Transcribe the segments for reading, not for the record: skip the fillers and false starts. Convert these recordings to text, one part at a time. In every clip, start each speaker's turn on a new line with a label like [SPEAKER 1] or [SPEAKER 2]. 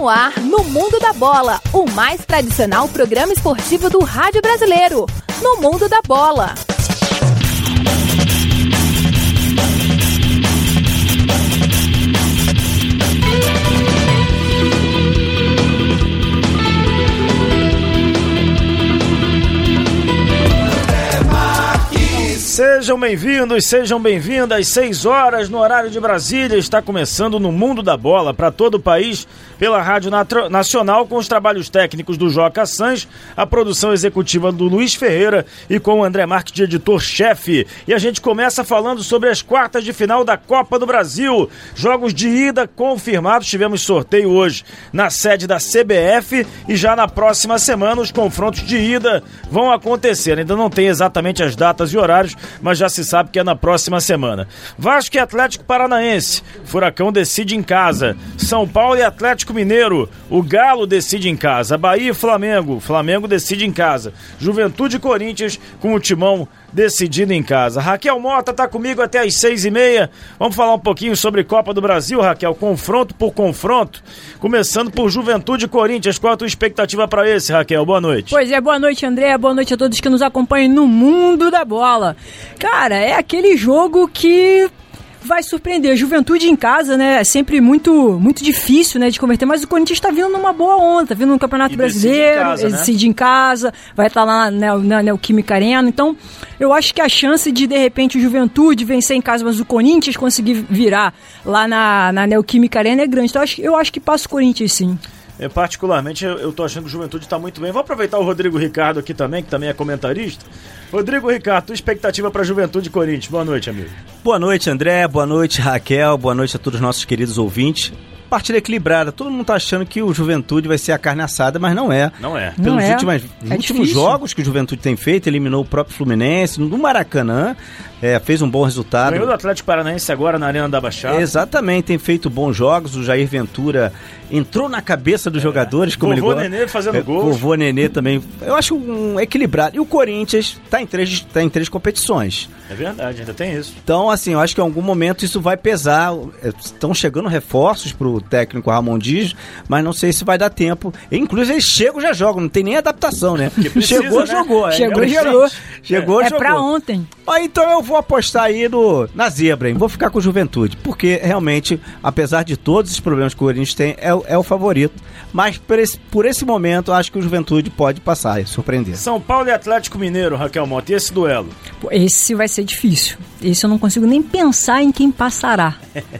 [SPEAKER 1] ar, no Mundo da Bola, o mais tradicional programa esportivo do rádio brasileiro. No Mundo da Bola.
[SPEAKER 2] Sejam bem-vindos, sejam bem-vindas. 6 horas no horário de Brasília. Está começando no Mundo da Bola para todo o país pela Rádio Nacional, com os trabalhos técnicos do Joca Sanz, a produção executiva do Luiz Ferreira e com o André Marques de editor-chefe. E a gente começa falando sobre as quartas de final da Copa do Brasil. Jogos de ida confirmados. Tivemos sorteio hoje na sede da CBF e já na próxima semana os confrontos de ida vão acontecer. Ainda não tem exatamente as datas e horários, mas já se sabe que é na próxima semana. Vasco e Atlético Paranaense, Furacão decide em casa. São Paulo e Atlético Mineiro, o Galo decide em casa. Bahia e Flamengo, Flamengo decide em casa. Juventude e Corinthians, com o Timão decidindo em casa. Raquel Mota está comigo até às 6h30. Vamos falar um pouquinho sobre Copa do Brasil, Raquel, confronto por confronto, começando por Juventude e Corinthians. Qual a tua expectativa para esse, Raquel? Boa noite.
[SPEAKER 3] Pois é, boa noite, André, boa noite a todos que nos acompanham no Mundo da Bola. Cara, é aquele jogo que vai surpreender. Juventude em casa, né? É sempre muito difícil, né, de converter, mas o Corinthians está vindo numa boa onda, tá vindo no Campeonato Brasileiro, decide em casa, vai estar lá na Neoquímica Arena. Então, eu acho que a chance de repente, o Juventude vencer em casa, mas o Corinthians conseguir virar lá na Neoquímica Arena é grande. Então, eu acho que passa o Corinthians, sim.
[SPEAKER 2] Particularmente, eu tô achando que o Juventude está muito bem. Vou aproveitar o Rodrigo Ricardo aqui também, que também é comentarista. Rodrigo Ricardo, tua expectativa para Juventude e Corinthians. Boa noite, amigo.
[SPEAKER 4] Boa noite, André. Boa noite, Raquel. Boa noite a todos os nossos queridos ouvintes. Partida equilibrada. Todo mundo tá achando que o Juventude vai ser a carne assada, mas não é.
[SPEAKER 2] Não é.
[SPEAKER 4] Pelos últimos jogos que o Juventude tem feito, eliminou o próprio Fluminense no Maracanã, fez um bom resultado.
[SPEAKER 2] Ganhou do Atlético Paranaense agora na Arena da Baixada.
[SPEAKER 4] Exatamente, tem feito bons jogos. O Jair Ventura entrou na cabeça dos jogadores, como ele gosta.
[SPEAKER 2] Vovô Nenê fazendo gols.
[SPEAKER 4] Vovô Nenê também. Eu acho um equilibrado. E o Corinthians tá em três competições.
[SPEAKER 2] É verdade, ainda tem isso.
[SPEAKER 4] Então, assim, eu acho que em algum momento isso vai pesar. Estão chegando reforços pro técnico Ramon Dias, mas não sei se vai dar tempo. Inclusive, eles chegam, já jogam, não tem nem adaptação, né?
[SPEAKER 2] Precisa,
[SPEAKER 4] chegou,
[SPEAKER 2] né?
[SPEAKER 4] jogou.
[SPEAKER 3] Chegou,
[SPEAKER 4] jogou.
[SPEAKER 3] É pra ontem.
[SPEAKER 4] Então eu vou apostar aí na zebra, hein? Vou ficar com Juventude, porque realmente, apesar de todos os problemas que o Corinthians tem, é o favorito. Mas por esse momento, acho que o Juventude pode passar e surpreender.
[SPEAKER 2] São Paulo e Atlético Mineiro, Raquel Mota, e esse duelo?
[SPEAKER 3] Esse vai ser difícil. Esse eu não consigo nem pensar em quem passará.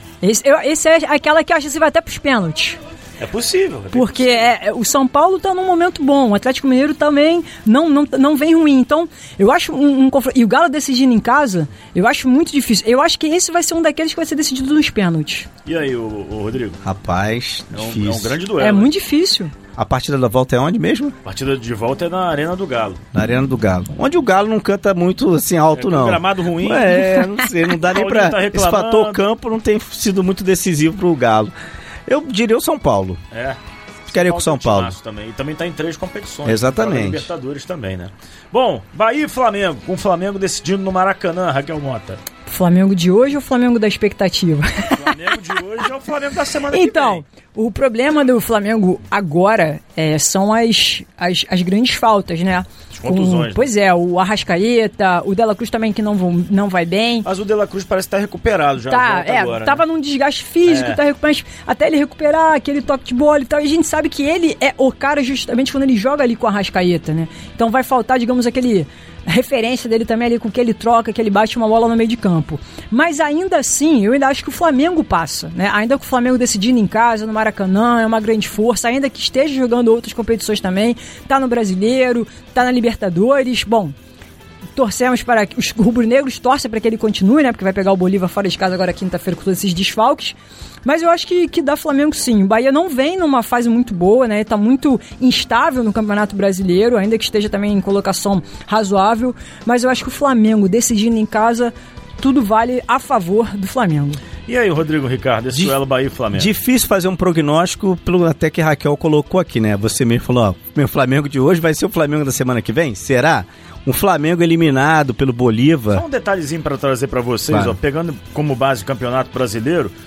[SPEAKER 3] Esse é aquela que eu acho que você vai até pros pênaltis.
[SPEAKER 2] É possível.
[SPEAKER 3] Porque o São Paulo está num momento bom, o Atlético Mineiro também não vem ruim. Então, eu acho um confronto. E o Galo decidindo em casa, eu acho muito difícil. Eu acho que esse vai ser um daqueles que vai ser decidido nos pênaltis.
[SPEAKER 2] E aí, o Rodrigo?
[SPEAKER 4] Rapaz, difícil.
[SPEAKER 2] É um grande duelo.
[SPEAKER 3] É muito difícil.
[SPEAKER 4] A partida da volta é onde mesmo?
[SPEAKER 2] A partida de volta é na Arena do Galo.
[SPEAKER 4] Na Arena do Galo. Onde o Galo não canta muito assim alto, não.
[SPEAKER 2] Gramado ruim.
[SPEAKER 4] Não sei, não dá nem pra...
[SPEAKER 2] Tá
[SPEAKER 4] esse fator campo não tem sido muito decisivo pro Galo. Eu diria o São Paulo. Ficaria com o São Paulo.
[SPEAKER 2] Também. E também tá em 3 competições.
[SPEAKER 4] Exatamente.
[SPEAKER 2] Libertadores também, né? Bom, Bahia e Flamengo. Com o Flamengo decidindo no Maracanã, Raquel Mota.
[SPEAKER 3] Flamengo de hoje ou Flamengo da expectativa?
[SPEAKER 2] O Flamengo de hoje é o Flamengo da semana que vem.
[SPEAKER 3] Então, o problema do Flamengo agora são as grandes faltas, né?
[SPEAKER 2] Contusões.
[SPEAKER 3] Pois é, o Arrascaeta, o De La Cruz também que não vai bem.
[SPEAKER 2] Mas o De La Cruz parece estar recuperado já. Agora,
[SPEAKER 3] tava num desgaste físico, tá recuperando, até ele recuperar aquele toque de bola e tal. E a gente sabe que ele é o cara justamente quando ele joga ali com o Arrascaeta, né? Então vai faltar, digamos, aquele referência dele também ali com que ele troca, que ele bate uma bola no meio de campo. Mas ainda assim, eu ainda acho que o Flamengo passa, né? Ainda que o Flamengo decidindo em casa, no Maracanã, é uma grande força, ainda que esteja jogando outras competições também, tá no Brasileiro, tá na Libertadores, bom, torcemos para que os rubro-negros torcem para que ele continue, né? Porque vai pegar o Bolívar fora de casa agora quinta-feira com todos esses desfalques. Mas eu acho que dá Flamengo sim. O Bahia não vem numa fase muito boa, né? Tá muito instável no Campeonato Brasileiro, ainda que esteja também em colocação razoável. Mas eu acho que o Flamengo decidindo em casa, tudo vale a favor do Flamengo.
[SPEAKER 2] E aí, Rodrigo Ricardo, esse duelo Bahia e Flamengo?
[SPEAKER 4] Difícil fazer um prognóstico, pelo até que a Raquel colocou aqui, né? Você mesmo falou, meu Flamengo de hoje vai ser o Flamengo da semana que vem? Será? Um Flamengo eliminado pelo Bolívar.
[SPEAKER 2] Só um detalhezinho para trazer para vocês, claro. Pegando como base o Campeonato Brasileiro,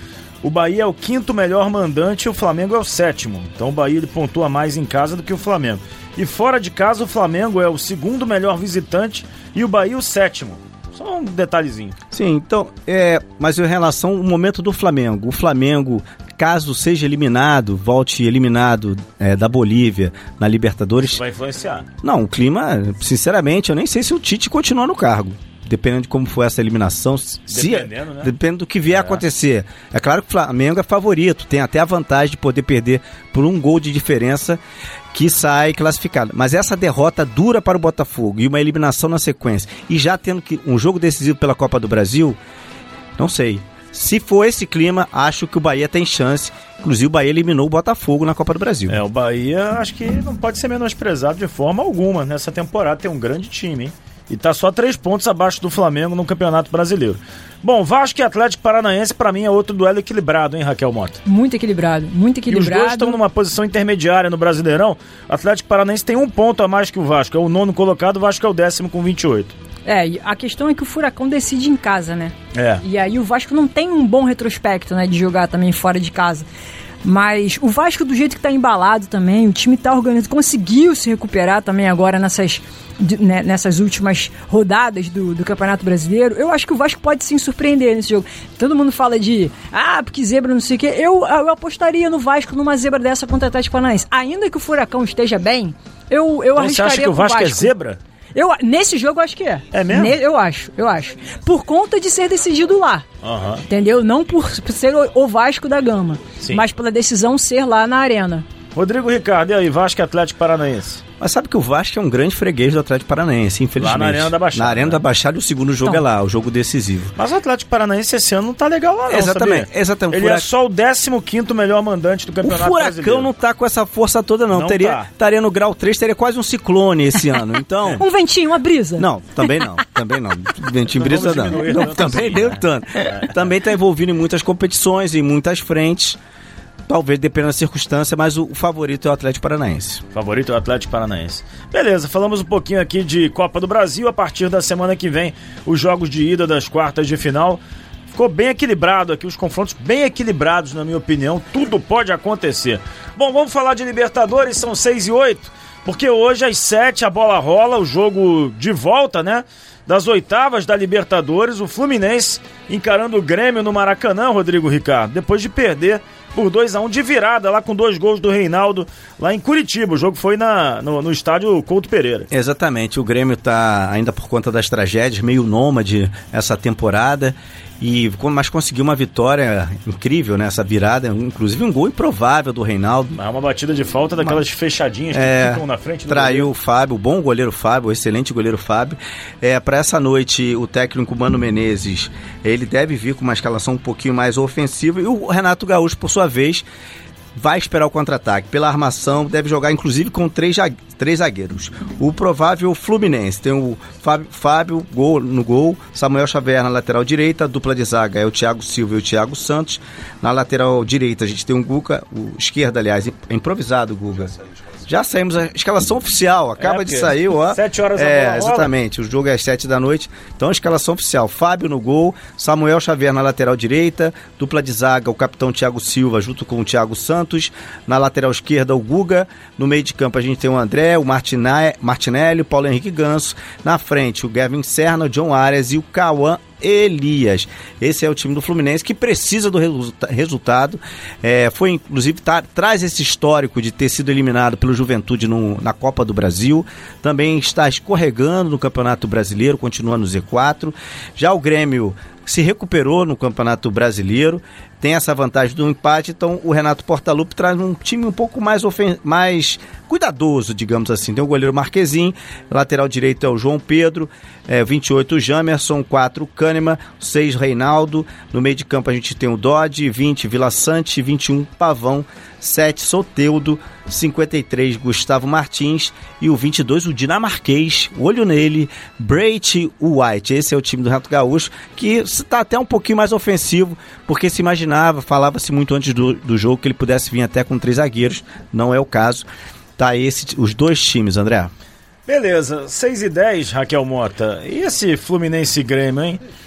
[SPEAKER 2] o Bahia é o 5º melhor mandante e o Flamengo é o 7º. Então o Bahia ele pontua mais em casa do que o Flamengo. E fora de casa o Flamengo é o 2º melhor visitante e o Bahia o 7º. Só um detalhezinho.
[SPEAKER 4] Sim, então, mas em relação ao momento do Flamengo, o Flamengo, caso seja eliminado, volte eliminado da Bolívia na Libertadores...
[SPEAKER 2] Isso vai influenciar.
[SPEAKER 4] Não, o clima, sinceramente, eu nem sei se o Tite continua no cargo. Dependendo de como for essa eliminação, dependendo do que vier a acontecer. É claro que o Flamengo é favorito, tem até a vantagem de poder perder por 1 gol de diferença que sai classificado. Mas essa derrota dura para o Botafogo e uma eliminação na sequência, e já tendo um jogo decisivo pela Copa do Brasil, não sei. Se for esse clima, acho que o Bahia tem chance. Inclusive o Bahia eliminou o Botafogo na Copa do Brasil.
[SPEAKER 2] O Bahia acho que não pode ser menosprezado de forma alguma nessa temporada. Tem um grande time, hein? E tá só 3 pontos abaixo do Flamengo no Campeonato Brasileiro. Bom, Vasco e Atlético Paranaense, pra mim, é outro duelo equilibrado, hein, Raquel Mota?
[SPEAKER 3] Muito equilibrado, muito equilibrado.
[SPEAKER 2] E os dois estão numa posição intermediária no Brasileirão. O Atlético Paranaense tem 1 ponto a mais que o Vasco. É o 9º colocado, o Vasco é o 10º com 28.
[SPEAKER 3] E a questão é que o Furacão decide em casa, né?
[SPEAKER 2] E
[SPEAKER 3] aí o Vasco não tem um bom retrospecto, né, de jogar também fora de casa. Mas o Vasco, do jeito que tá embalado também, o time tá organizado, conseguiu se recuperar também agora nessas últimas rodadas do Campeonato Brasileiro. Eu acho que o Vasco pode sim surpreender nesse jogo. Todo mundo fala porque zebra, não sei o quê. Eu apostaria no Vasco numa zebra dessa contra o Atlético Paranaense. Ainda que o Furacão esteja bem, eu arriscaria.
[SPEAKER 2] Você acha que o Vasco é zebra?
[SPEAKER 3] Nesse jogo eu acho que é.
[SPEAKER 2] É mesmo?
[SPEAKER 3] Eu acho. Por conta de ser decidido lá. Entendeu? Não por ser o Vasco da Gama. Sim. Mas pela decisão ser lá na Arena.
[SPEAKER 2] Rodrigo Ricardo, e aí, Vasco e Atlético Paranaense?
[SPEAKER 4] Mas sabe que o Vasco é um grande freguês do Atlético Paranaense, infelizmente. Lá
[SPEAKER 2] na Arena da Baixada.
[SPEAKER 4] Na Arena da Baixada, o segundo jogo é lá, o jogo decisivo.
[SPEAKER 2] Mas o Atlético Paranaense esse ano não tá legal lá não,
[SPEAKER 4] Exatamente.
[SPEAKER 2] Ele é só o 15º melhor mandante do Campeonato Brasileiro.
[SPEAKER 4] O Furacão não tá com essa força toda não. Estaria no grau 3, teria quase um ciclone esse ano, então...
[SPEAKER 3] Um ventinho, uma brisa.
[SPEAKER 4] Não, também não. Ventinho, brisa não. Também deu tanto. Também tá envolvido em muitas competições, em muitas frentes. Talvez dependendo da circunstância, mas o favorito é o Atlético Paranaense.
[SPEAKER 2] Favorito é o Atlético Paranaense. Beleza, falamos um pouquinho aqui de Copa do Brasil. A partir da semana que vem, os jogos de ida das quartas de final. Ficou bem equilibrado aqui, os confrontos bem equilibrados, na minha opinião. Tudo pode acontecer. Bom, vamos falar de Libertadores, são 6h08, porque hoje às 7 a bola rola, o jogo de volta, né? Das oitavas da Libertadores, o Fluminense encarando o Grêmio no Maracanã, Rodrigo Ricardo, depois de perder por 2-1 de virada, lá com 2 gols do Reinaldo, lá em Curitiba. O jogo foi no estádio Couto Pereira.
[SPEAKER 4] Exatamente, o Grêmio está, ainda por conta das tragédias, meio nômade essa temporada, mas conseguiu uma vitória incrível nessa virada, inclusive um gol improvável do Reinaldo.
[SPEAKER 2] Uma batida de falta daquelas fechadinhas que ficam na frente do
[SPEAKER 4] traiu o Fábio, o bom goleiro Fábio, o excelente goleiro Fábio. Para essa noite, o técnico Mano Menezes, ele deve vir com uma escalação um pouquinho mais ofensiva, e o Renato Gaúcho, por sua vez, vai esperar o contra-ataque. Pela armação, deve jogar inclusive com 3 zagueiros. O provável Fluminense tem o Fábio no gol, Samuel Xavier na lateral direita, a dupla de zaga é o Thiago Silva e o Thiago Santos. Na lateral direita a gente tem o Guga, o esquerdo, aliás, é improvisado o Guga. Já saímos, a escalação oficial, acaba de sair,
[SPEAKER 2] 7 horas da bola.
[SPEAKER 4] Exatamente, o jogo é às 7 da noite. Então a escalação oficial, Fábio no gol, Samuel Xavier na lateral direita, dupla de zaga, o capitão Thiago Silva junto com o Thiago Santos, na lateral esquerda o Guga, no meio de campo a gente tem o André, o Martinelli, o Paulo Henrique Ganso, na frente o Gavin Serna, o John Arias e o Cauã Elias. Esse é o time do Fluminense que precisa do resultado. Foi inclusive traz esse histórico de ter sido eliminado pelo Juventude na Copa do Brasil. Também está escorregando no Campeonato Brasileiro, continua no Z4. Já o Grêmio se recuperou no Campeonato Brasileiro, tem essa vantagem do empate, então o Renato Portaluppi traz um time um pouco mais cuidadoso, digamos assim. Tem o goleiro Marquezin, lateral direito é o João Pedro, 28 o Jamerson, 4 o Kahneman, 6 Reinaldo, no meio de campo a gente tem o Dodge, 20 Vila Sante, 21 Pavão, 7 Soteldo, 53 Gustavo Martins e o 22 o dinamarquês, olho nele, Braith White. Esse é o time do Renato Gaúcho, que está até um pouquinho mais ofensivo, porque se imaginava, falava-se muito antes do jogo que ele pudesse vir até com 3 zagueiros, não é o caso. Tá os 2 times, André.
[SPEAKER 2] Beleza, 6h10, Raquel Mota. E esse Fluminense Grêmio, hein?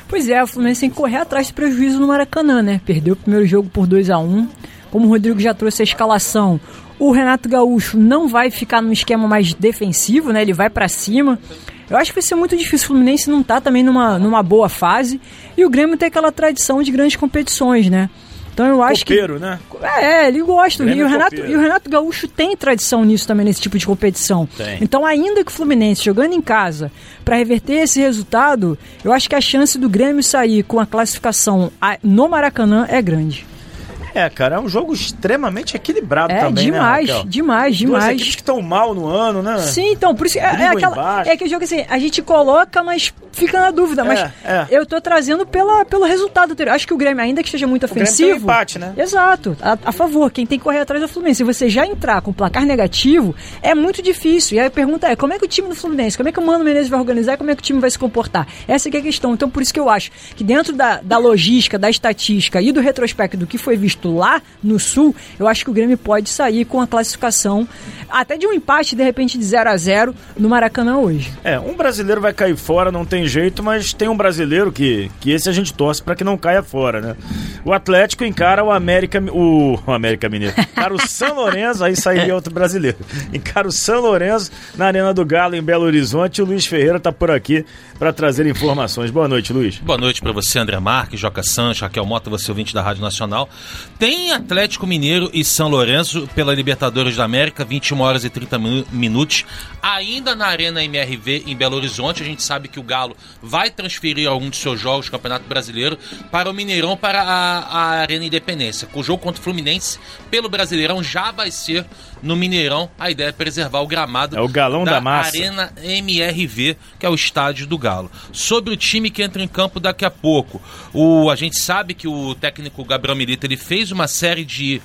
[SPEAKER 3] Pois é, o Fluminense tem que correr atrás do prejuízo no Maracanã, né? Perdeu o primeiro jogo por 2-1. Como o Rodrigo já trouxe a escalação, o Renato Gaúcho não vai ficar num esquema mais defensivo, né? Ele vai pra cima. Eu acho que vai ser muito difícil. O Fluminense não tá também numa boa fase. E o Grêmio tem aquela tradição de grandes competições, né? Então eu acho
[SPEAKER 2] copeiro, né?
[SPEAKER 3] Ele gosta. E o Renato Gaúcho tem tradição nisso também, nesse tipo de competição.
[SPEAKER 2] Tem.
[SPEAKER 3] Então, ainda que o Fluminense jogando em casa para reverter esse resultado, eu acho que a chance do Grêmio sair com a classificação no Maracanã é grande.
[SPEAKER 2] Cara, é um jogo extremamente equilibrado também,
[SPEAKER 3] demais,
[SPEAKER 2] né, Raquel?
[SPEAKER 3] demais.
[SPEAKER 2] Duas equipes que estão mal no ano, né?
[SPEAKER 3] Sim, então, por isso é aquele jogo assim, a gente coloca, mas fica na dúvida. Mas eu tô trazendo pelo resultado anterior. Acho que o Grêmio, ainda que esteja muito ofensivo...
[SPEAKER 2] O Grêmio tem um empate, né?
[SPEAKER 3] Exato, a favor. Quem tem que correr atrás é o Fluminense. Se você já entrar com placar negativo, é muito difícil. E aí a pergunta é, como é que o time do Fluminense, como é que o Mano Menezes vai organizar e como é que o time vai se comportar? Essa que é a questão. Então, por isso que eu acho que dentro da logística, da estatística e do retrospecto do que foi visto lá no Sul, eu acho que o Grêmio pode sair com a classificação até de um empate, de repente, de 0-0 no Maracanã hoje.
[SPEAKER 2] Um brasileiro vai cair fora, não tem jeito, mas tem um brasileiro que esse a gente torce para que não caia fora, né? O Atlético encara o América Mineiro. Encara o São Lourenço, aí sairia outro brasileiro. Encara o São Lourenço na Arena do Galo, em Belo Horizonte. E o Luiz Ferreira tá por aqui para trazer informações. Boa noite, Luiz.
[SPEAKER 5] Boa noite para você, André Marques, Joca Sanches, Raquel Mota, você ouvinte da Rádio Nacional. Tem Atlético Mineiro e São Lourenço pela Libertadores da América, 21 horas e 30 minutos, ainda na Arena MRV em Belo Horizonte. A gente sabe que o Galo vai transferir algum de seus jogos do Campeonato Brasileiro para o Mineirão, para a Arena Independência. O jogo contra o Fluminense pelo Brasileirão já vai ser no Mineirão. A ideia é preservar o gramado
[SPEAKER 2] o galão da massa.
[SPEAKER 5] Arena MRV, que é o estádio do Galo. Sobre o time que entra em campo daqui a pouco, a gente sabe que o técnico Gabriel Milito, ele fez uma série de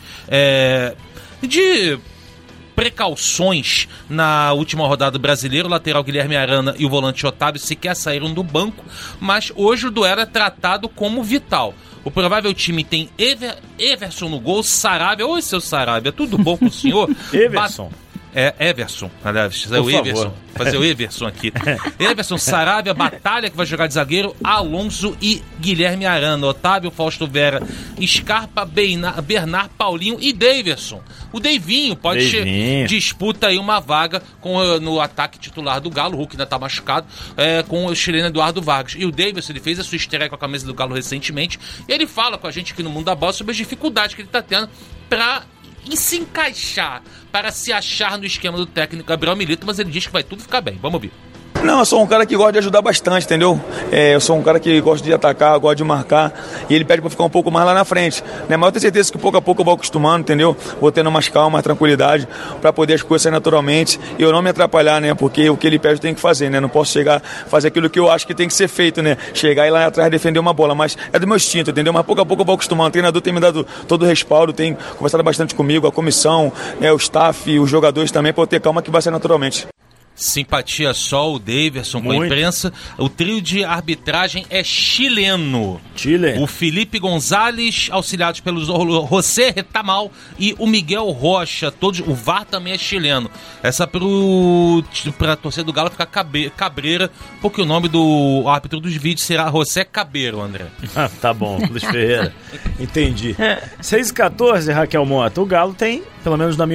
[SPEAKER 5] precauções na última rodada do Brasileiro. O lateral Guilherme Arana e o volante Otávio sequer saíram do banco, mas hoje o duelo é tratado como vital. O provável time tem Everson no gol, Saravia. Oi, seu Saravia, tudo bom com o senhor?
[SPEAKER 2] Everson.
[SPEAKER 5] Everson, aliás, o Everson. Fazer o Everson aqui. Everson, Saravia, Batalha, que vai jogar de zagueiro, Alonso e Guilherme Arana, Otávio, Fausto Vera, Scarpa, Bernard, Paulinho e Daverson. O Deivinho disputa aí uma vaga no ataque titular do Galo. O Hulk ainda tá machucado, com o chileno Eduardo Vargas. E o Daverson, ele fez a sua estreia com a camisa do Galo recentemente, e ele fala com a gente aqui no Mundo da Bola sobre as dificuldades que ele tá tendo e se encaixar, para se achar no esquema do técnico Gabriel Milito, mas ele diz que vai tudo ficar bem. Vamos ouvir.
[SPEAKER 6] Não, eu sou um cara que gosta de ajudar bastante, entendeu? Eu sou um cara que gosta de atacar, gosta de marcar, e ele pede pra ficar um pouco mais lá na frente, né? Mas eu tenho certeza que pouco a pouco eu vou acostumando, entendeu? Vou tendo mais calma, mais tranquilidade, pra poder as coisas saírem naturalmente e eu não me atrapalhar, né? Porque o que ele pede eu tenho que fazer, né? Não posso chegar, fazer aquilo que eu acho que tem que ser feito, né? Chegar e lá atrás defender uma bola, mas é do meu instinto, entendeu? Mas pouco a pouco eu vou acostumando. O treinador tem me dado todo o respaldo, tem conversado bastante comigo, a comissão, né? O staff, os jogadores também, pra eu ter calma que vai sair naturalmente.
[SPEAKER 5] Simpatia só o Daverson com a imprensa. O trio de arbitragem é chileno.
[SPEAKER 2] Chile.
[SPEAKER 5] O Felipe Gonzalez, auxiliados pelos José Retamal e o Miguel Rocha. O VAR também é chileno. Essa pra torcida do Galo ficar cabreira, porque o nome do árbitro dos vídeos será José Cabeiro, André.
[SPEAKER 2] Tá bom, Luiz Ferreira. Entendi. 6h14, Raquel Mota. O Galo tem, pelo menos na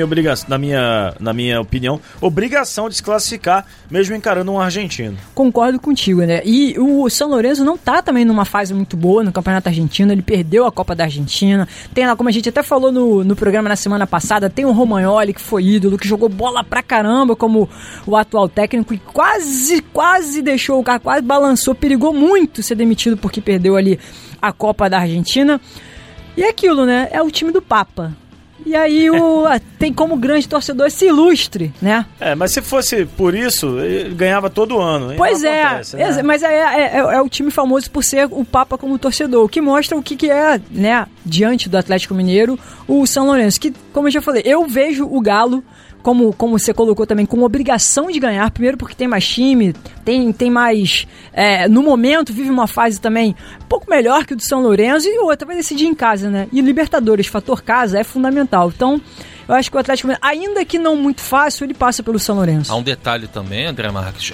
[SPEAKER 2] minha opinião, obrigação de se classificar, mesmo encarando um argentino.
[SPEAKER 3] Concordo contigo, né? E o São Lourenço não tá também numa fase muito boa no Campeonato Argentino. Ele perdeu a Copa da Argentina. Tem lá, como a gente até falou no programa na semana passada, tem o Romagnoli, que foi ídolo, que jogou bola pra caramba como o atual técnico e quase deixou o carro, quase balançou, perigou muito ser demitido porque perdeu ali a Copa da Argentina. E é aquilo, né? É o time do Papa. E aí tem como grande torcedor esse ilustre, né?
[SPEAKER 2] Mas se fosse por isso, ele ganhava todo ano.
[SPEAKER 3] Pois
[SPEAKER 2] acontece, né?
[SPEAKER 3] Mas é o time famoso por ser o Papa como torcedor, o que mostra o que é, né, diante do Atlético Mineiro, o São Lourenço, que, como eu já falei, eu vejo o Galo como você colocou também, com obrigação de ganhar. Primeiro porque tem mais time, tem mais... no momento vive uma fase também um pouco melhor que o do São Lourenço, e outra vai decidir em casa, né? E Libertadores, fator casa, é fundamental. Então, eu acho que o Atlético, ainda que não muito fácil, ele passa pelo São Lourenço.
[SPEAKER 5] Há um detalhe também, André Marques,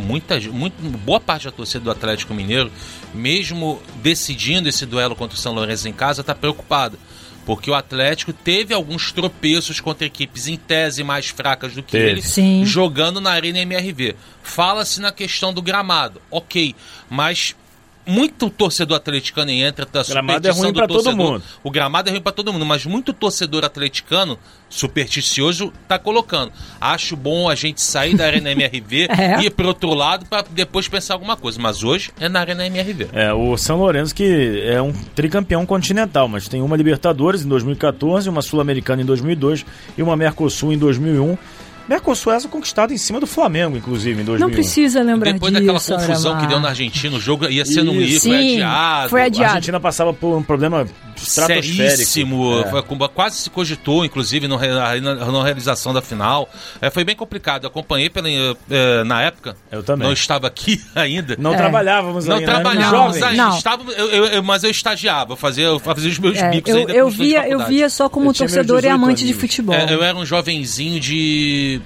[SPEAKER 5] boa parte da torcida do Atlético Mineiro, mesmo decidindo esse duelo contra o São Lourenço em casa, está preocupada. Porque o Atlético teve alguns tropeços contra equipes em tese mais fracas do que ele, jogando na Arena MRV. Fala-se na questão do gramado, ok, mas muito torcedor atleticano entra da superstição do torcedor. Todo mundo. O gramado é ruim para todo mundo, mas muito torcedor atleticano supersticioso tá colocando. Acho bom a gente sair da Arena MRV e ir pro outro lado para depois pensar alguma coisa, mas hoje é na Arena MRV. O
[SPEAKER 2] São Lourenço, que é um tricampeão continental, mas tem uma Libertadores em 2014, uma Sul-Americana em 2002 e uma Mercosul em 2001. Mercosul essa conquistada em cima do Flamengo, inclusive, em 2001.
[SPEAKER 3] Não precisa lembrar
[SPEAKER 5] depois
[SPEAKER 3] disso.
[SPEAKER 5] Depois daquela confusão que deu na Argentina, o jogo ia ser no ir,
[SPEAKER 3] foi adiado.
[SPEAKER 2] A Argentina passava por um problema
[SPEAKER 5] seríssimo, quase se cogitou, inclusive, na realização da final. Foi bem complicado, eu acompanhei na época.
[SPEAKER 2] Eu também.
[SPEAKER 5] Não estava aqui ainda.
[SPEAKER 2] Não trabalhávamos ainda.
[SPEAKER 5] Não trabalhávamos ainda, mas eu estagiava, eu fazia os meus bicos ainda.
[SPEAKER 3] Eu via só como torcedor e amante de futebol.
[SPEAKER 5] Eu era um jovenzinho de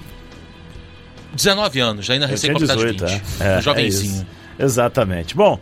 [SPEAKER 5] 19 anos, ainda recém-completado de 20. Um jovenzinho.
[SPEAKER 2] Exatamente. Bom,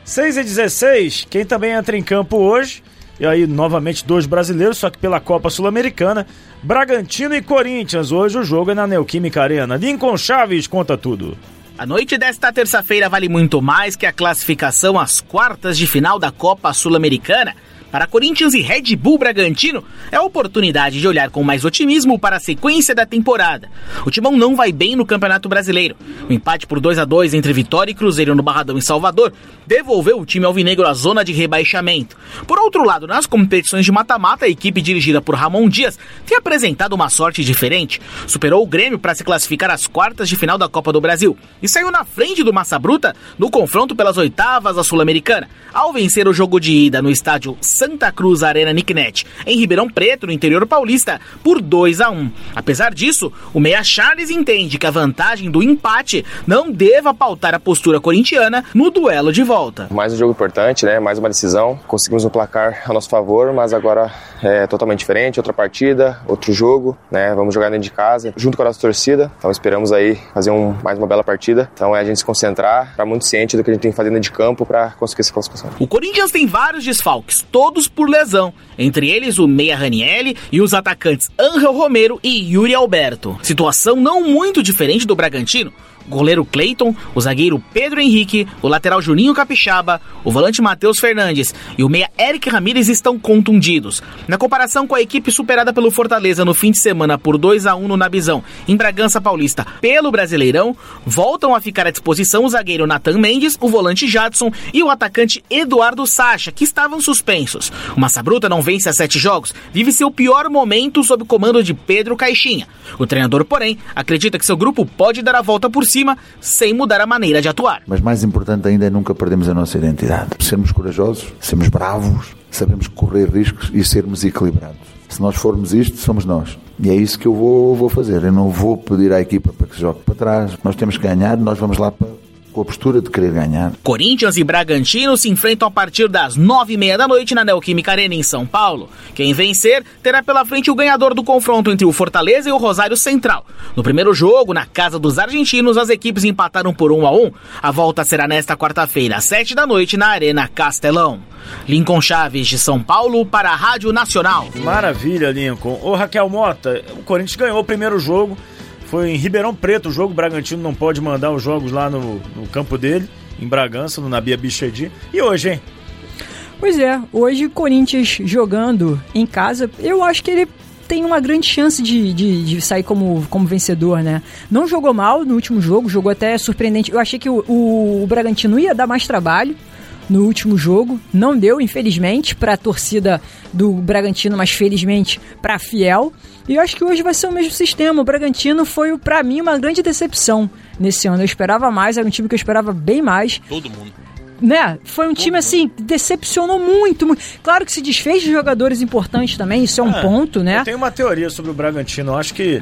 [SPEAKER 2] 6h16, quem também entra em campo hoje, e aí novamente 2 brasileiros, só que pela Copa Sul-Americana, Bragantino e Corinthians. Hoje o jogo é na Neoquímica Arena. Lincoln Chaves conta tudo.
[SPEAKER 7] A noite desta terça-feira vale muito mais que a classificação às quartas de final da Copa Sul-Americana. Para Corinthians e Red Bull Bragantino, é a oportunidade de olhar com mais otimismo para a sequência da temporada. O Timão não vai bem no Campeonato Brasileiro. O empate por 2-2 entre Vitória e Cruzeiro no Barradão em Salvador devolveu o time alvinegro à zona de rebaixamento. Por outro lado, nas competições de mata-mata, a equipe dirigida por Ramon Dias tem apresentado uma sorte diferente. Superou o Grêmio para se classificar às quartas de final da Copa do Brasil e saiu na frente do Massa Bruta no confronto pelas oitavas da Sul-Americana, ao vencer o jogo de ida no estádio Santa Cruz Arena Nicknet, em Ribeirão Preto, no interior paulista, por 2-1. Apesar disso, o Meia Charles entende que a vantagem do empate não deva pautar a postura corintiana no duelo de volta.
[SPEAKER 8] Mais um jogo importante, né? Mais uma decisão. Conseguimos um placar a nosso favor, mas agora é totalmente diferente, outra partida, outro jogo, né? Vamos jogar dentro de casa, junto com a nossa torcida. Então esperamos aí fazer mais uma bela partida. Então é a gente se concentrar, estar muito ciente do que a gente tem que fazer dentro de campo para conseguir essa classificação.
[SPEAKER 7] O Corinthians tem vários desfalques, todos por lesão. Entre eles o Meia Ranieri e os atacantes Ángel Romero e Yuri Alberto. Situação não muito diferente do Bragantino. O goleiro Cleiton, o zagueiro Pedro Henrique, o lateral Juninho Capixaba, o volante Matheus Fernandes e o meia Eric Ramírez estão contundidos. Na comparação com a equipe superada pelo Fortaleza no fim de semana por 2-1 no Nabizão, em Bragança Paulista, pelo Brasileirão, voltam a ficar à disposição o zagueiro Nathan Mendes, o volante Jadson e o atacante Eduardo Sacha, que estavam suspensos. O Massa Bruta não vence há 7 jogos, vive seu pior momento sob o comando de Pedro Caixinha. O treinador, porém, acredita que seu grupo pode dar a volta por cima sem mudar a maneira de atuar.
[SPEAKER 9] Mas mais importante ainda é nunca perdermos a nossa identidade. Sermos corajosos, sermos bravos, sabemos correr riscos e sermos equilibrados. Se nós formos isto, somos nós. E é isso que eu vou fazer. Eu não vou pedir à equipa para que jogue para trás. Nós temos que ganhar, nós vamos lá com a postura de querer ganhar.
[SPEAKER 7] Corinthians e Bragantino se enfrentam a partir das 9h30 da noite na Neoquímica Arena em São Paulo. Quem vencer terá pela frente o ganhador do confronto entre o Fortaleza e o Rosário Central. No primeiro jogo, na casa dos argentinos, as equipes empataram por 1-1. A volta será nesta quarta-feira, às 7 da noite, na Arena Castelão. Lincoln Chaves, de São Paulo, para a Rádio Nacional.
[SPEAKER 2] Maravilha, Lincoln. Ô, Raquel Mota, o Corinthians ganhou o primeiro jogo. Foi em Ribeirão Preto o jogo, o Bragantino não pode mandar os jogos lá no campo dele, em Bragança, no Nabi Abichedi. E hoje, hein?
[SPEAKER 3] Pois é, hoje o Corinthians jogando em casa, eu acho que ele tem uma grande chance de sair como vencedor, né? Não jogou mal no último jogo, jogou até surpreendente. Eu achei que o Bragantino ia dar mais trabalho no último jogo, não deu, infelizmente, para a torcida do Bragantino, mas felizmente para a Fiel. E eu acho que hoje vai ser o mesmo sistema. O Bragantino foi, para mim, uma grande decepção nesse ano. Eu esperava mais, era um time que eu esperava bem mais.
[SPEAKER 5] Todo mundo.
[SPEAKER 3] Né? Foi um time, assim, decepcionou muito, muito. Claro que se desfez de jogadores importantes também, isso é um ponto, né?
[SPEAKER 2] Eu tenho uma teoria sobre o Bragantino. Eu acho que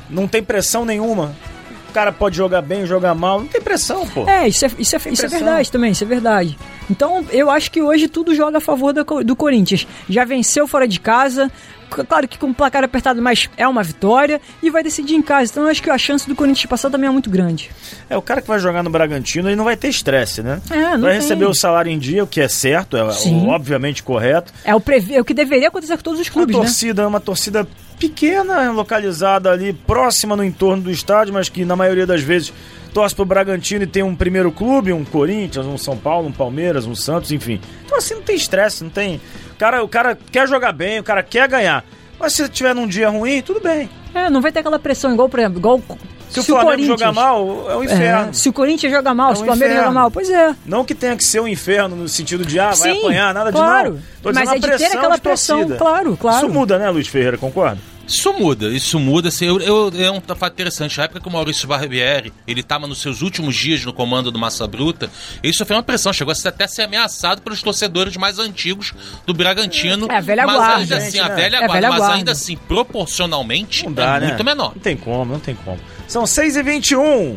[SPEAKER 2] não tem pressão nenhuma. O cara pode jogar bem, jogar mal, não tem pressão, pô.
[SPEAKER 3] Isso é verdade também, isso é verdade. Então, eu acho que hoje tudo joga a favor do Corinthians. Já venceu fora de casa, claro que com o placar apertado, mas é uma vitória, e vai decidir em casa. Então, eu acho que a chance do Corinthians passar também é muito grande.
[SPEAKER 2] O cara que vai jogar no Bragantino, ele não vai ter estresse, né?
[SPEAKER 3] Não
[SPEAKER 2] vai
[SPEAKER 3] tem.
[SPEAKER 2] receber o salário em dia, o que é certo, obviamente correto.
[SPEAKER 3] É o que deveria acontecer com todos os clubes,
[SPEAKER 2] né? É uma torcida pequena, localizada ali, próxima no entorno do estádio, mas que na maioria das vezes torce pro Bragantino e tem um primeiro clube, um Corinthians, um São Paulo, um Palmeiras, um Santos, enfim. Então assim, não tem estresse, não tem... O cara quer jogar bem, o cara quer ganhar. Mas se tiver num dia ruim, tudo bem.
[SPEAKER 3] Não vai ter aquela pressão igual, por exemplo,
[SPEAKER 2] se o Flamengo jogar mal, é o inferno.
[SPEAKER 3] Se o Corinthians joga mal, se o Flamengo joga mal, pois é.
[SPEAKER 2] Não que tenha que ser um inferno no sentido de, vai apanhar, nada
[SPEAKER 3] claro.
[SPEAKER 2] de não. Tô
[SPEAKER 3] mas é de ter aquela pressão, claro.
[SPEAKER 2] Isso muda, né, Luiz Ferreira, concorda?
[SPEAKER 5] Isso muda, assim, é um fato interessante. Na época que o Maurício Barbieri, ele estava nos seus últimos dias no comando do Massa Bruta, ele sofreu uma pressão, chegou até a ser ameaçado pelos torcedores mais antigos do Bragantino.
[SPEAKER 3] A velha guarda.
[SPEAKER 5] Ainda assim, a velha guarda, mas ainda assim, proporcionalmente,
[SPEAKER 2] não dá,
[SPEAKER 5] muito menor.
[SPEAKER 2] Não tem como. São 6h21.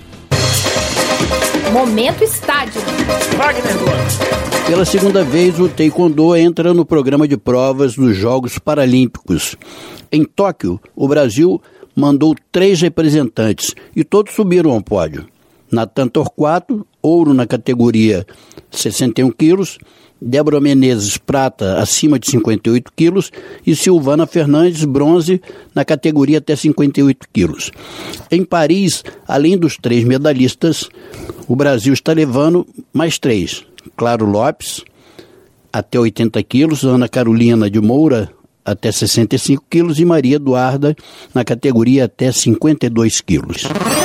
[SPEAKER 1] Momento Estádio.
[SPEAKER 2] Wagner Gomes.
[SPEAKER 10] Pela segunda vez, o Taekwondo entra no programa de provas dos Jogos Paralímpicos. Em Tóquio, o Brasil mandou 3 representantes e todos subiram ao pódio. Natan Torquato, ouro na categoria 61 quilos, Débora Menezes, prata acima de 58 quilos e Silvana Fernandes, bronze na categoria até 58 quilos. Em Paris, além dos 3 medalhistas, o Brasil está levando mais 3. Claro Lopes, até 80 quilos, Ana Carolina de Moura, até 65 quilos e Maria Eduarda, na categoria até 52 quilos.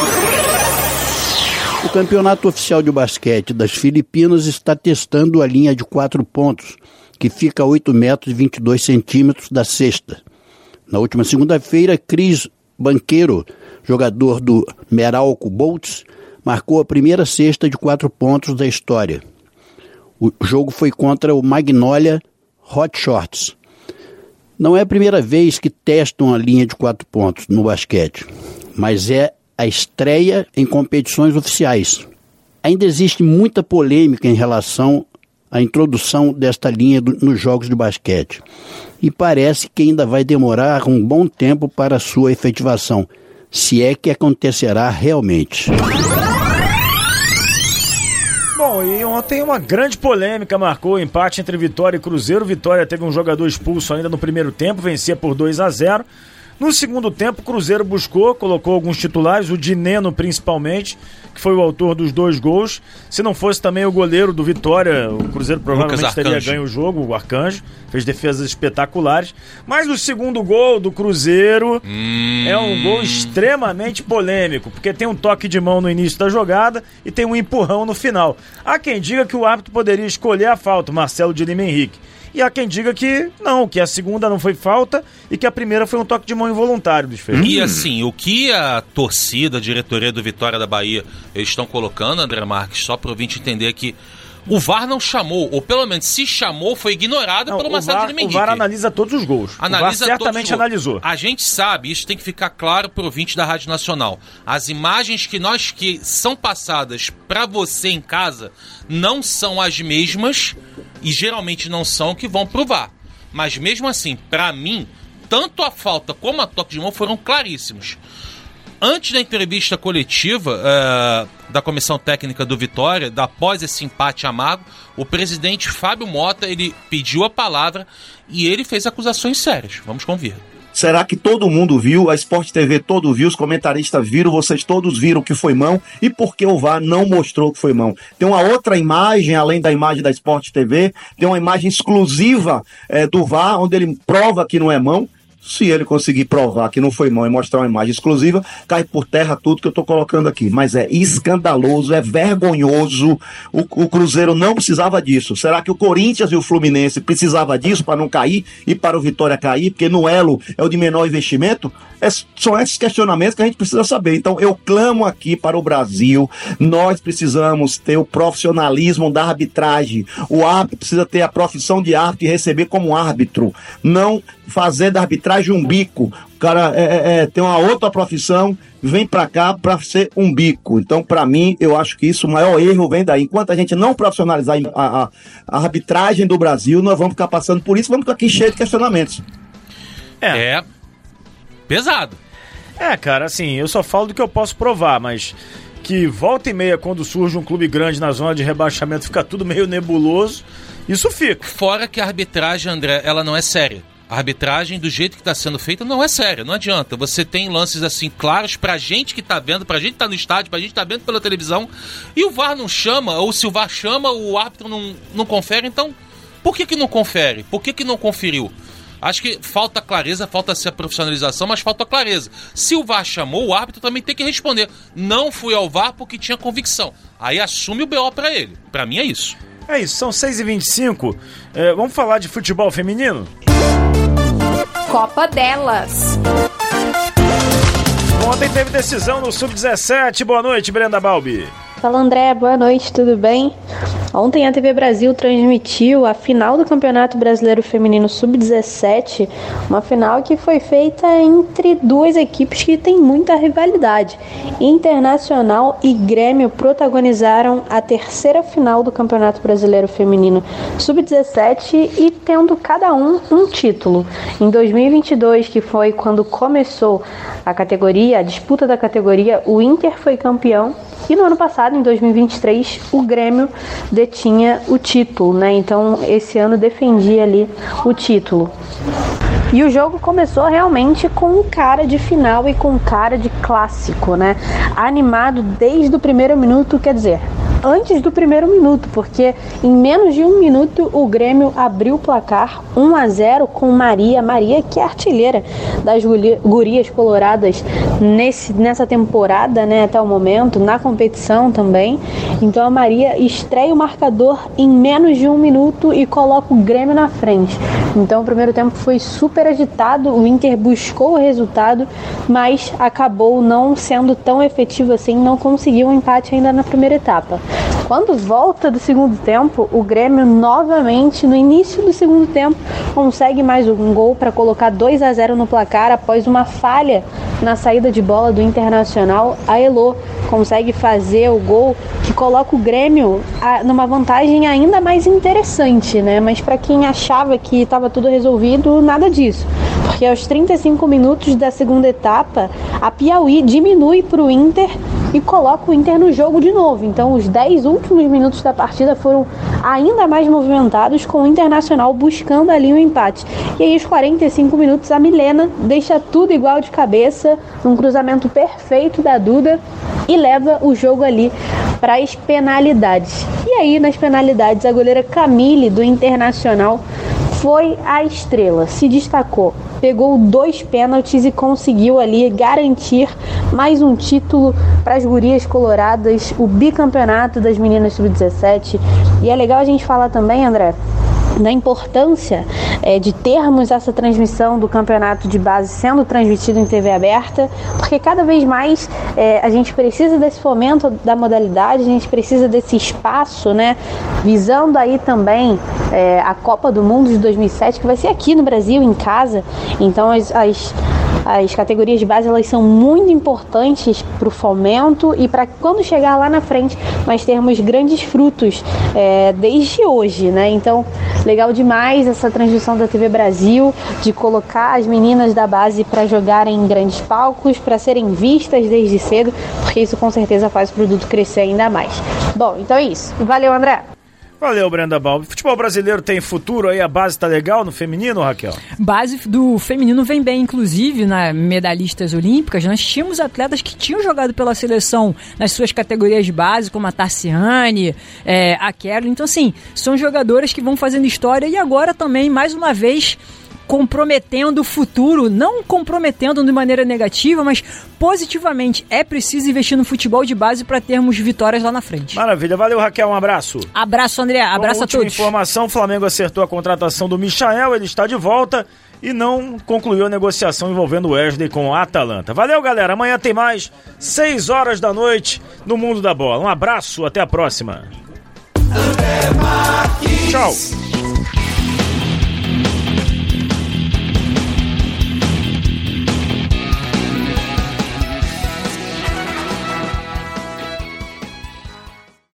[SPEAKER 10] O Campeonato Oficial de Basquete das Filipinas está testando a linha de 4 pontos, que fica a 8 metros e 22 centímetros da cesta. Na última segunda-feira, Cris Banqueiro, jogador do Meralco Bolts, marcou a primeira cesta de 4 pontos da história. O jogo foi contra o Magnolia Hot Shorts. Não é a primeira vez que testam a linha de 4 pontos no basquete, mas é a estreia em competições oficiais. Ainda existe muita polêmica em relação à introdução desta linha nos jogos de basquete. E parece que ainda vai demorar um bom tempo para a sua efetivação, se é que acontecerá realmente.
[SPEAKER 2] Bom, e ontem uma grande polêmica marcou o empate entre Vitória e Cruzeiro. Vitória teve um jogador expulso ainda no primeiro tempo, vencia por 2-0. No segundo tempo, o Cruzeiro colocou alguns titulares, o Dineno principalmente, que foi o autor dos 2 gols. Se não fosse também o goleiro do Vitória, o Cruzeiro provavelmente teria ganho o jogo, o Arcanjo. Fez defesas espetaculares. Mas o segundo gol do Cruzeiro é um gol extremamente polêmico, porque tem um toque de mão no início da jogada e tem um empurrão no final. Há quem diga que o árbitro poderia escolher a falta, Marcelo de Lima Henrique. E há quem diga que não, que a segunda não foi falta e que a primeira foi um toque de mão involuntário dos feitos.
[SPEAKER 5] E assim, o que a torcida, a diretoria do Vitória da Bahia, eles estão colocando, André Marques, só para o ouvinte entender que o VAR não chamou, ou pelo menos se chamou, foi ignorado pelo Marcelo de Lima Henrique.
[SPEAKER 2] O VAR analisa todos os gols. O VAR certamente analisou.
[SPEAKER 5] A gente sabe, isso tem que ficar claro para o ouvinte da Rádio Nacional. As imagens que são passadas para você em casa não são as mesmas e geralmente não são que vão pro VAR. Mas mesmo assim, para mim, tanto a falta como a toque de mão foram claríssimos. Antes da entrevista coletiva da comissão técnica do Vitória, após esse empate amargo, o presidente Fábio Mota, ele pediu a palavra e ele fez acusações sérias. Vamos convir.
[SPEAKER 11] Será que todo mundo viu? A Sport TV todo viu, os comentaristas viram, vocês todos viram que foi mão? E por que o VAR não mostrou que foi mão? Tem uma outra imagem, além da imagem da Sport TV, tem uma imagem exclusiva do VAR, onde ele prova que não é mão. Se ele conseguir provar que não foi mão e mostrar uma imagem exclusiva, cai por terra tudo que eu estou colocando aqui. Mas é escandaloso, é vergonhoso. O Cruzeiro não precisava disso. Será que o Corinthians e o Fluminense precisavam disso para não cair e para o Vitória cair? Porque no elo é o de menor investimento? São esses questionamentos que a gente precisa saber. Então eu clamo aqui para o Brasil, nós precisamos ter o profissionalismo da arbitragem. O árbitro precisa ter a profissão de árbitro e receber como árbitro. Não fazer da arbitragem um bico. O cara tem uma outra profissão, vem pra cá pra ser um bico. Então, pra mim, eu acho que isso, o maior erro vem daí. Enquanto a gente não profissionalizar a arbitragem do Brasil, nós vamos ficar passando por isso, vamos ficar aqui cheio de questionamentos.
[SPEAKER 5] É pesado.
[SPEAKER 2] Cara, assim, eu só falo do que eu posso provar, mas que volta e meia, quando surge um clube grande na zona de rebaixamento, fica tudo meio nebuloso, isso fica.
[SPEAKER 5] Fora que a arbitragem, André, ela não é séria. A arbitragem, do jeito que está sendo feita, não é séria, não adianta. Você tem lances assim claros pra gente que tá vendo, pra gente que tá no estádio, pra gente que tá vendo pela televisão, e o VAR não chama, ou se o VAR chama, o árbitro não confere, então por que não confere? Por que não conferiu? Acho que falta clareza, falta-se a profissionalização, mas falta clareza. Se o VAR chamou, o árbitro também tem que responder. Não fui ao VAR porque tinha convicção. Aí assume o BO pra ele. Pra mim é isso.
[SPEAKER 2] É isso, são 6h25. Vamos falar de futebol feminino?
[SPEAKER 1] Copa delas.
[SPEAKER 2] Ontem teve decisão no Sub-17. Boa noite, Brenda Balbi.
[SPEAKER 12] Fala, André, boa noite, tudo bem? Ontem a TV Brasil transmitiu a final do Campeonato Brasileiro Feminino Sub-17, uma final que foi feita entre duas equipes que têm muita rivalidade. Internacional e Grêmio protagonizaram a terceira final do Campeonato Brasileiro Feminino Sub-17 e tendo cada um título. Em 2022, que foi quando começou a categoria, a disputa da categoria, o Inter foi campeão. E no ano passado, em 2023, o Grêmio detinha o título, né? Então, esse ano defendia ali o título. E o jogo começou realmente com cara de final e com cara de clássico, né? Animado desde o primeiro minuto, quer dizer, antes do primeiro minuto, porque em menos de um minuto o Grêmio abriu o placar 1-0 com Maria que é artilheira das gurias coloradas nessa temporada, né, até o momento, na competição também. Então a Maria estreia o marcador em menos de um minuto e coloca o Grêmio na frente. Então o primeiro tempo foi super agitado, o Inter buscou o resultado, mas acabou não sendo tão efetivo assim, não conseguiu um empate ainda na primeira etapa. Quando volta do segundo tempo, o Grêmio novamente, no início do segundo tempo, consegue mais um gol para colocar 2-0 no placar após uma falha na saída de bola do Internacional. A Elô consegue fazer o gol que coloca o Grêmio numa vantagem ainda mais interessante, né? Mas para quem achava que estava tudo resolvido, nada disso. Porque aos 35 minutos da segunda etapa, a Piauí diminui para o Inter e coloca o Inter no jogo de novo. Então os 10 últimos minutos da partida foram ainda mais movimentados, com o Internacional buscando ali um empate. E aí aos 45 minutos a Milena deixa tudo igual de cabeça, num cruzamento perfeito da Duda, e leva o jogo ali para as penalidades. E aí nas penalidades a goleira Camille do Internacional foi a estrela, se destacou, pegou 2 pênaltis e conseguiu ali garantir mais um título para as gurias coloradas, o bicampeonato das meninas sub-17. E é legal a gente falar também, André, da importância de termos essa transmissão do campeonato de base sendo transmitido em TV aberta, porque cada vez mais a gente precisa desse fomento da modalidade, a gente precisa desse espaço, né, visando aí também a Copa do Mundo de 2007, que vai ser aqui no Brasil, em casa. Então as categorias de base, elas são muito importantes para o fomento e para quando chegar lá na frente nós termos grandes frutos desde hoje, né? Então, legal demais essa transmissão da TV Brasil, de colocar as meninas da base para jogarem em grandes palcos, para serem vistas desde cedo, porque isso com certeza faz o produto crescer ainda mais. Bom, então é isso. Valeu, André!
[SPEAKER 2] Valeu, Brenda Balbi. Futebol brasileiro tem futuro aí? A base tá legal no feminino, Raquel?
[SPEAKER 3] Base do feminino vem bem, inclusive, nas medalhistas olímpicas. Nós tínhamos atletas que tinham jogado pela seleção nas suas categorias de base, como a Tarciane, a Kerlin. Então, assim, são jogadoras que vão fazendo história e agora também, mais uma vez, comprometendo o futuro, não comprometendo de maneira negativa, mas positivamente. É preciso investir no futebol de base para termos vitórias lá na frente.
[SPEAKER 2] Maravilha, valeu, Raquel, um abraço.
[SPEAKER 3] Abraço, André, abraço a todos.
[SPEAKER 2] Informação, o Flamengo acertou a contratação do Michael, ele está de volta e não concluiu a negociação envolvendo o Wesley com o Atalanta. Valeu, galera, amanhã tem mais, 6 horas da noite, no Mundo da Bola. Um abraço, até a próxima. Tchau.